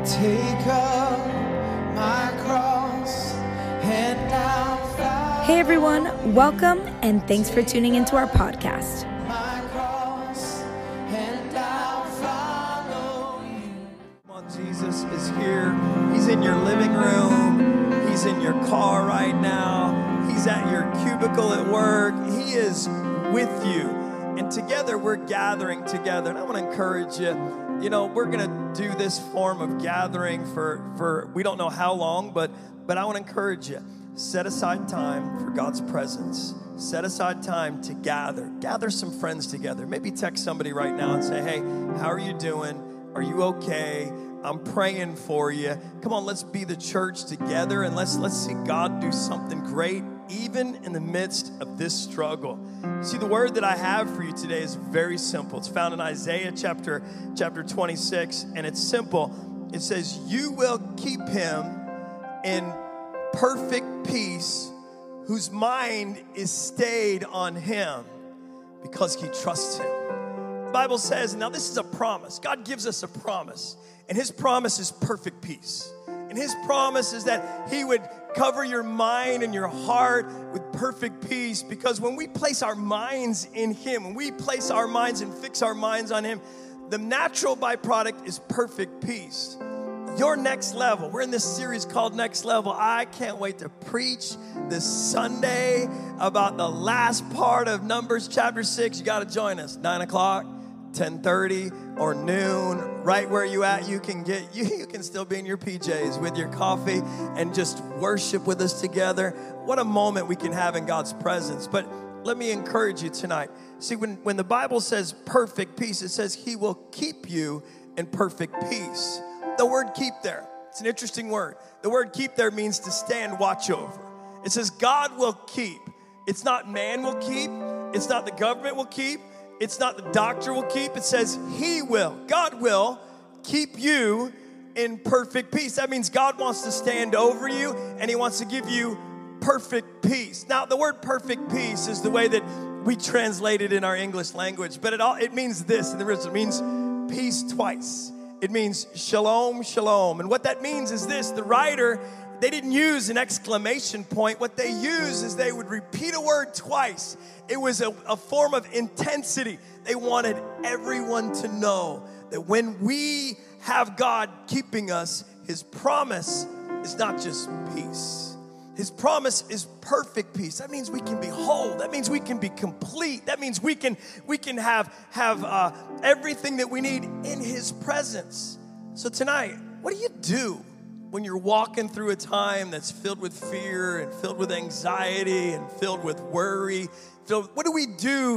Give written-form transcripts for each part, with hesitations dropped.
Take up my cross and now follow. Hey everyone, welcome and thanks for tuning into our podcast. My cross and now follow you. Come on, Jesus is here. He's in your living room. He's in your car right now. He's at your cubicle at work. He is with you. And together we're gathering together. And I want to encourage you. You know, we're going to do this form of gathering for we don't know how long, but I want to encourage you. Set aside time for God's presence. Set aside time to gather. Gather some friends together. Maybe text somebody right now and say, hey, how are you doing? Are you okay? I'm praying for you. Come on, let's be the church together and let's see God do something great even in the midst of this struggle. See, the word that I have for you today is very simple. It's found in Isaiah chapter 26, and it's simple. It says, you will keep him in perfect peace whose mind is stayed on him because he trusts him. The Bible says, now this is a promise. God gives us a promise, and his promise is perfect peace. And his promise is that he would cover your mind and your heart with perfect peace, because when we place our minds in him, when we place our minds and fix our minds on him, the natural byproduct is perfect peace. Your next level. We're in this series called Next Level. I can't wait to preach this Sunday about the last part of Numbers chapter 6. You got to join us. 9 o'clock, 10:30, or noon. Right where you at, you can still be in your PJs with your coffee and just worship with us together. What a moment we can have in God's presence. But let me encourage you tonight. See, when the Bible says perfect peace, it says he will keep you in perfect peace. The word keep there, it's an interesting word. The word keep there means to stand watch over. It says God will keep. It's not man will keep. It's not the government will keep. It's not the doctor will keep. It says he will. God will keep you in perfect peace. That means God wants to stand over you and he wants to give you perfect peace. Now, the word perfect peace is the way that we translate it in our English language, but it means this in the original. It means peace twice. It means shalom, shalom. And what that means is this. The writer, they didn't use an exclamation point. What they used is they would repeat a word twice. It was a form of intensity. They wanted everyone to know that when we have God keeping us, his promise is not just peace. His promise is perfect peace. That means we can be whole. That means we can be complete. That means we can have everything that we need in his presence. So tonight, what do you do when you're walking through a time that's filled with fear and filled with anxiety and filled with worry? What do we do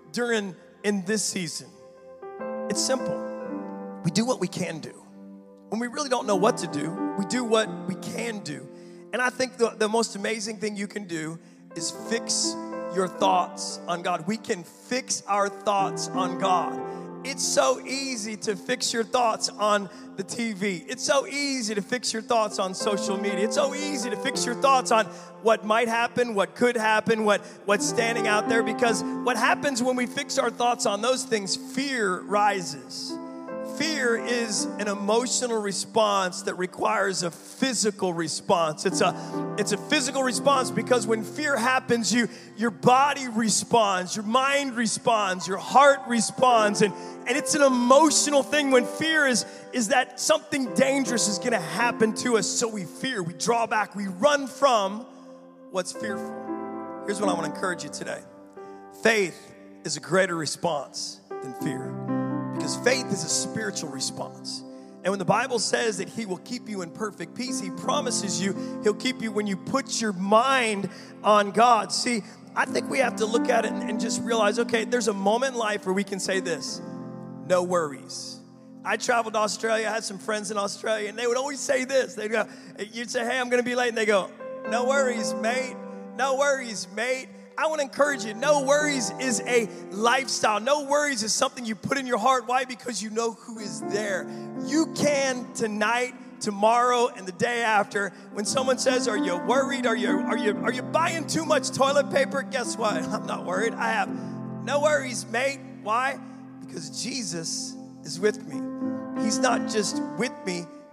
in this season? It's simple. We do what we can do. When we really don't know what to do, we do what we can do. And I think the most amazing thing you can do is fix your thoughts on God. We can fix our thoughts on God. It's so easy to fix your thoughts on the TV. It's so easy to fix your thoughts on social media. It's so easy to fix your thoughts on what might happen, what could happen, what's standing out there. Because what happens when we fix our thoughts on those things, fear rises. Fear is an emotional response that requires a physical response. It's a physical response because when fear happens, your body responds, your mind responds, your heart responds, and it's an emotional thing. When fear is that something dangerous is going to happen to us, so we fear, we draw back, we run from what's fearful. Here's what I want to encourage you today. Faith is a greater response than fear. Because faith is a spiritual response. And when the Bible says that he will keep you in perfect peace, he promises you he'll keep you when you put your mind on God. See, I think we have to look at it and just realize, okay, there's a moment in life where we can say this, no worries. I traveled to Australia. I had some friends in Australia, and they would always say this. They'd go, you'd say, hey, I'm going to be late. And they go, no worries, mate. No worries, mate. I want to encourage you, no worries is a lifestyle. No worries is something you put in your heart. Why? Because you know who is there. You can tonight, tomorrow, and the day after. When someone says, are you worried? Are you buying too much toilet paper? Guess what? I'm not worried. I have no worries, mate. Why? Because Jesus is with me. He's not just with me,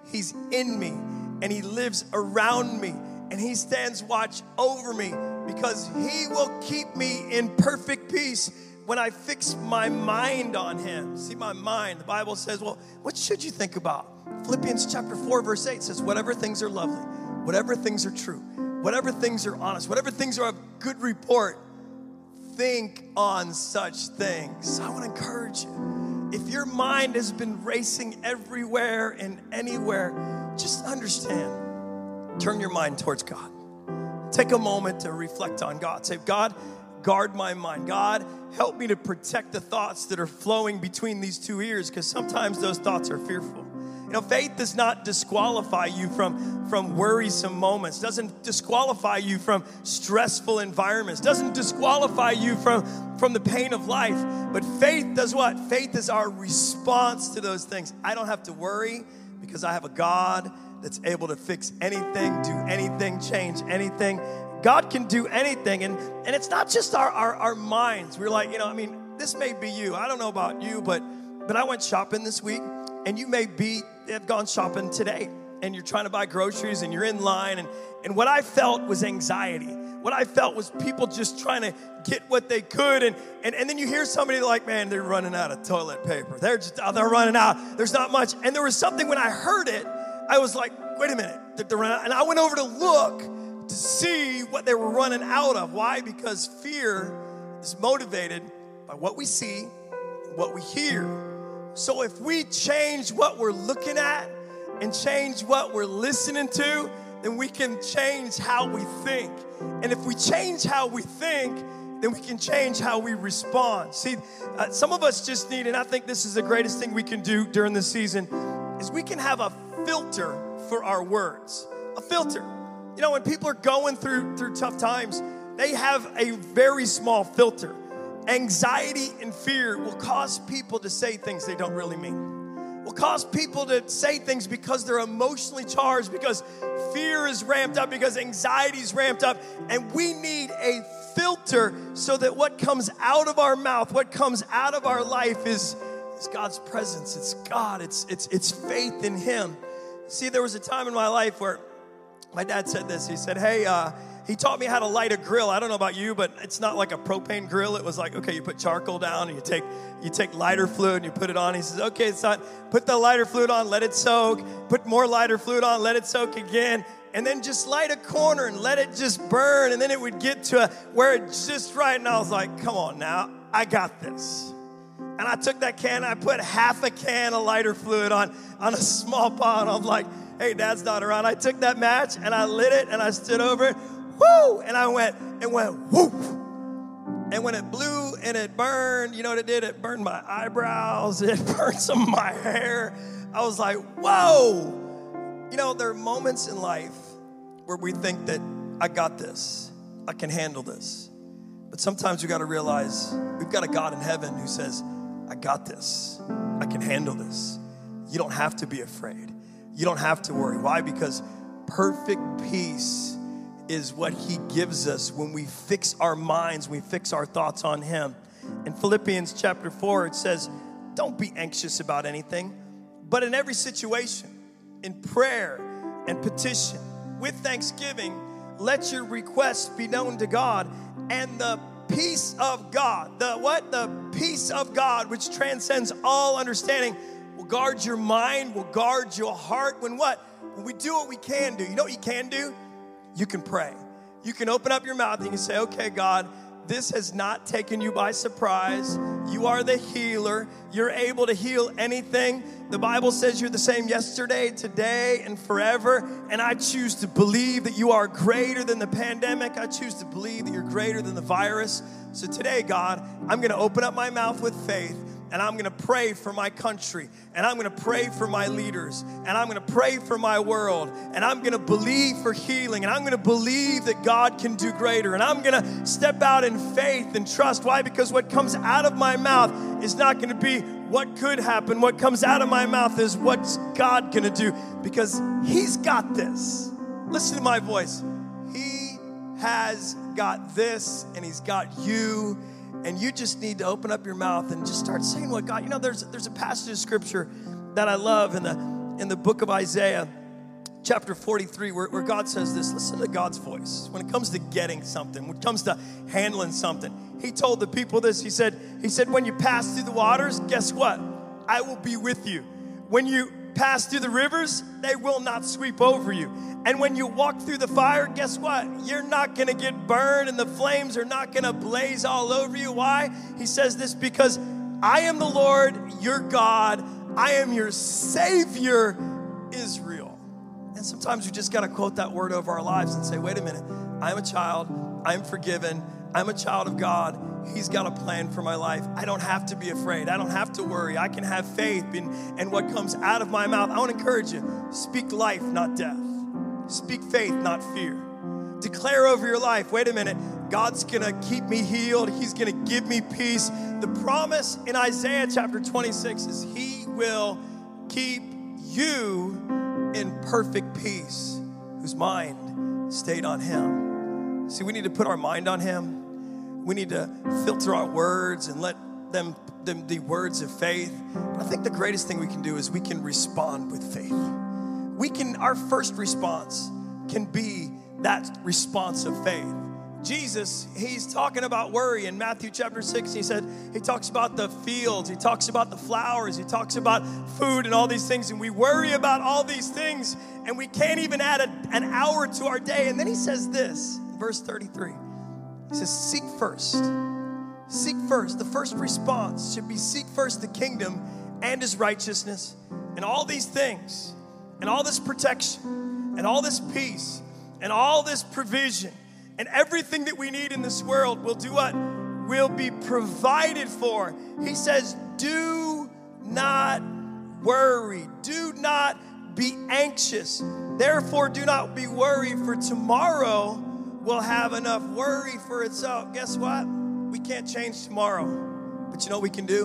He's in me, and he lives around me, and he stands watch over me, because he will keep me in perfect peace when I fix my mind on him. See, my mind, the Bible says, well, what should you think about? Philippians chapter 4, verse 8 says, whatever things are lovely, whatever things are true, whatever things are honest, whatever things are of good report, think on such things. I want to encourage you. If your mind has been racing everywhere and anywhere, just understand. Turn your mind towards God. Take a moment to reflect on God. Say, God, guard my mind. God, help me to protect the thoughts that are flowing between these two ears, because sometimes those thoughts are fearful. You know, faith does not disqualify you from worrisome moments, doesn't disqualify you from stressful environments, doesn't disqualify you from the pain of life. But faith does what? Faith is our response to those things. I don't have to worry because I have a God that's able to fix anything, do anything, change anything. God can do anything. And it's not just our minds. We're like, this may be you. I don't know about you, but I went shopping this week, and you may have gone shopping today, and you're trying to buy groceries, and you're in line. And what I felt was anxiety. What I felt was people just trying to get what they could. And then you hear somebody like, man, they're running out of toilet paper. They're running out. There's not much. And there was something when I heard it, I was like, wait a minute, they're running out. And I went over to look to see what they were running out of. Why? Because fear is motivated by what we see, what we hear. So if we change what we're looking at and change what we're listening to, then we can change how we think. And if we change how we think, then we can change how we respond. See, some of us just need, and I think this is the greatest thing we can do during this season, is we can have a filter for our words. A filter. You know, when people are going through tough times, they have a very small filter. Anxiety and fear will cause people to say things they don't really mean. Will cause people to say things because they're emotionally charged, because fear is ramped up, because anxiety is ramped up. And we need a filter so that what comes out of our mouth, what comes out of our life is God's presence. It's God. It's faith in him. See, there was a time in my life where my dad said this. He said, hey, he taught me how to light a grill. I don't know about you, but it's not like a propane grill. It was like, okay, you put charcoal down and you take lighter fluid and you put it on. He says, okay, it's not, put the lighter fluid on, let it soak, put more lighter fluid on, let it soak again, and then just light a corner and let it just burn, and then it would get to where it's just right. And I was like, come on now, I got this. And I took that can, and I put half a can of lighter fluid on a small pot. I'm like, hey, Dad's not around. I took that match, and I lit it, and I stood over it. Woo! And it went whoop. And when it blew and it burned, you know what it did? It burned my eyebrows. It burned some of my hair. I was like, whoa. You know, there are moments in life where we think that I got this. I can handle this. But sometimes we got to realize we've got a God in heaven who says, I got this. I can handle this. You don't have to be afraid. You don't have to worry. Why? Because perfect peace is what he gives us when we fix our minds, we fix our thoughts on him. In Philippians chapter 4, it says, don't be anxious about anything, but in every situation, in prayer and petition, with thanksgiving, let your requests be known to God, and the peace of God, the peace of God, which transcends all understanding, will guard your mind, will guard your heart. When we do what we can do. You know what you can do? You can pray. You can open up your mouth and you can say, okay, God, this has not taken you by surprise. You are the healer. You're able to heal anything. The Bible says you're the same yesterday, today, and forever. And I choose to believe that you are greater than the pandemic. I choose to believe that you're greater than the virus. So today, God, I'm going to open up my mouth with faith. And I'm going to pray for my country. And I'm going to pray for my leaders. And I'm going to pray for my world. And I'm going to believe for healing. And I'm going to believe that God can do greater. And I'm going to step out in faith and trust. Why? Because what comes out of my mouth is not going to be what could happen. What comes out of my mouth is what's God going to do. Because he's got this. Listen to my voice. He has got this, and he's got you. And you just need to open up your mouth and just start saying what God, there's a passage of scripture that I love in in the book of Isaiah, chapter 43, where God says this. Listen to God's voice. When it comes to getting something, when it comes to handling something, he told the people this. He said, when you pass through the waters, guess what? I will be with you. When you pass through the rivers, they will not sweep over you. And when you walk through the fire, guess what? You're not going to get burned, and the flames are not going to blaze all over you. Why? He says this, because I am the Lord, your God. I am your Savior, Israel. And sometimes we just got to quote that word over our lives and say, wait a minute, I'm a child, I'm forgiven, I'm a child of God. He's got a plan for my life. I don't have to be afraid. I don't have to worry. I can have faith in what comes out of my mouth. I want to encourage you, speak life, not death. Speak faith, not fear. Declare over your life, wait a minute, God's going to keep me healed. He's going to give me peace. The promise in Isaiah chapter 26 is he will keep you in perfect peace, whose mind stayed on him. See, we need to put our mind on him. We need to filter our words and let them be words of faith. But I think the greatest thing we can do is we can respond with faith. Our first response can be that response of faith. Jesus, he's talking about worry in Matthew chapter 6. He talks about the fields. He talks about the flowers. He talks about food and all these things. And we worry about all these things, and we can't even add an hour to our day. And then he says this, verse 33. He says, seek first. Seek first. The first response should be seek first the kingdom and his righteousness, and all these things, and all this protection, and all this peace, and all this provision, and everything that we need in this world will do what? Will be provided for. He says, do not worry. Do not be anxious. Therefore, do not be worried, for tomorrow will have enough worry for itself. Guess what? We can't change tomorrow. But you know what we can do?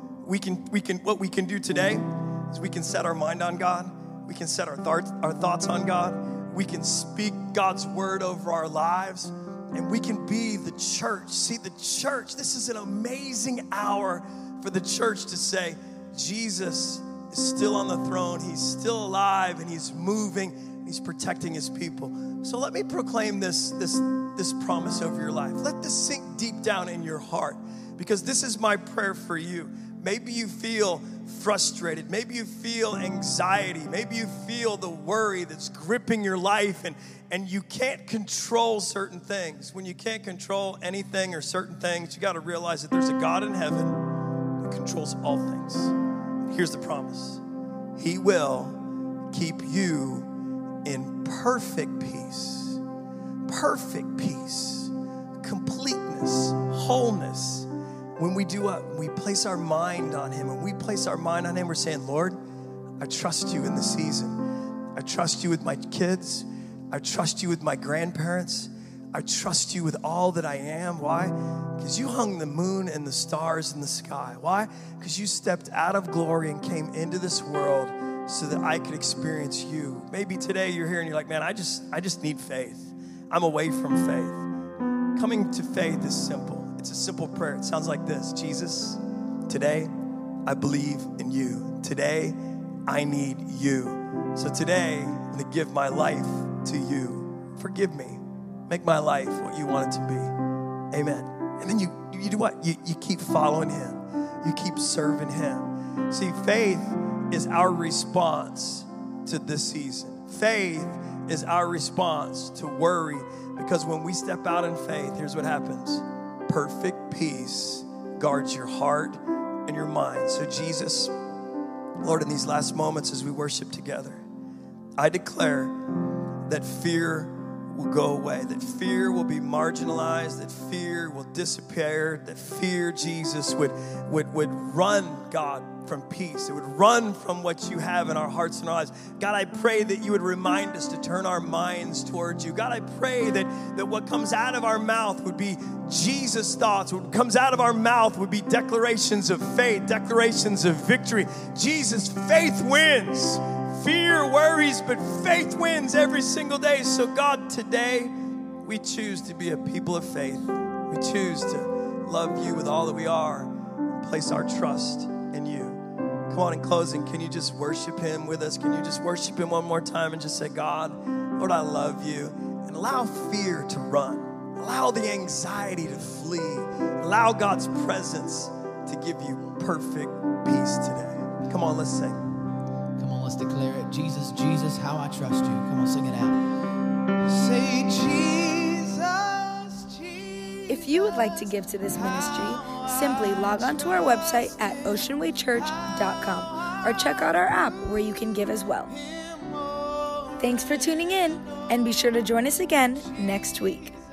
What we can do today is we can set our mind on God. We can set our thoughts on God. We can speak God's word over our lives, and we can be the church. See, the church, this is an amazing hour for the church to say, Jesus is still on the throne. He's still alive, and he's moving, and he's protecting his people. So let me proclaim this promise over your life. Let this sink deep down in your heart, because this is my prayer for you. Maybe you feel frustrated. Maybe you feel anxiety. Maybe you feel the worry that's gripping your life, and you can't control certain things. When you can't control anything or certain things, you got to realize that there's a God in heaven who controls all things. And here's the promise. He will keep you in perfect peace, completeness, wholeness. When we do what? We place our mind on him. When we place our mind on him, we're saying, Lord, I trust you in this season. I trust you with my kids. I trust you with my grandparents. I trust you with all that I am. Why? Because you hung the moon and the stars in the sky. Why? Because you stepped out of glory and came into this world so that I could experience you. Maybe today you're here and you're like, man, I just need faith. I'm away from faith. Coming to faith is simple. It's a simple prayer. It sounds like this. Jesus, today I believe in you. Today I need you. So today I'm going to give my life to you. Forgive me. Make my life what you want it to be. Amen. And then you do what? You keep following him. You keep serving him. See, faith is our response to this season. Faith is our response to worry, because when we step out in faith, here's what happens. Perfect peace guards your heart and your mind. So Jesus, Lord, in these last moments as we worship together, I declare that fear will go away, that fear will be marginalized, that fear will disappear, that fear, Jesus, would run, God, from peace. It would run from what you have in our hearts and our lives. God, I pray that you would remind us to turn our minds towards you. God, I pray that what comes out of our mouth would be Jesus' thoughts. What comes out of our mouth would be declarations of faith, declarations of victory. Jesus, faith wins. Fear worries, but faith wins every single day. So God, today we choose to be a people of faith. We choose to love you with all that we are and place our trust in you. Come on, in closing, can you just worship him with us? Can you just worship him one more time and just say, God, Lord, I love you. And allow fear to run. Allow the anxiety to flee. Allow God's presence to give you perfect peace today. Come on, let's sing. Come on, let's declare it. Jesus, Jesus, how I trust you. Come on, sing it out. Say Jesus, Jesus. If you would like to give to this ministry, simply log on to our website at oceanwaychurch.com or check out our app where you can give as well. Thanks for tuning in, and be sure to join us again next week.